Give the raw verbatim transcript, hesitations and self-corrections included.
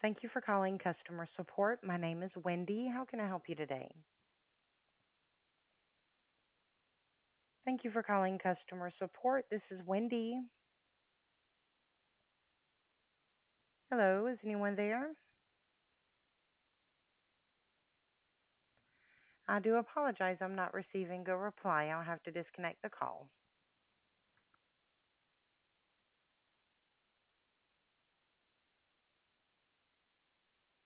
Thank you for calling customer support. My name is Wendy. How can I help you today? Thank you for calling customer support. This is Wendy. Hello, is anyone there? I do apologize. I'm not receiving a reply. I'll have to disconnect the call.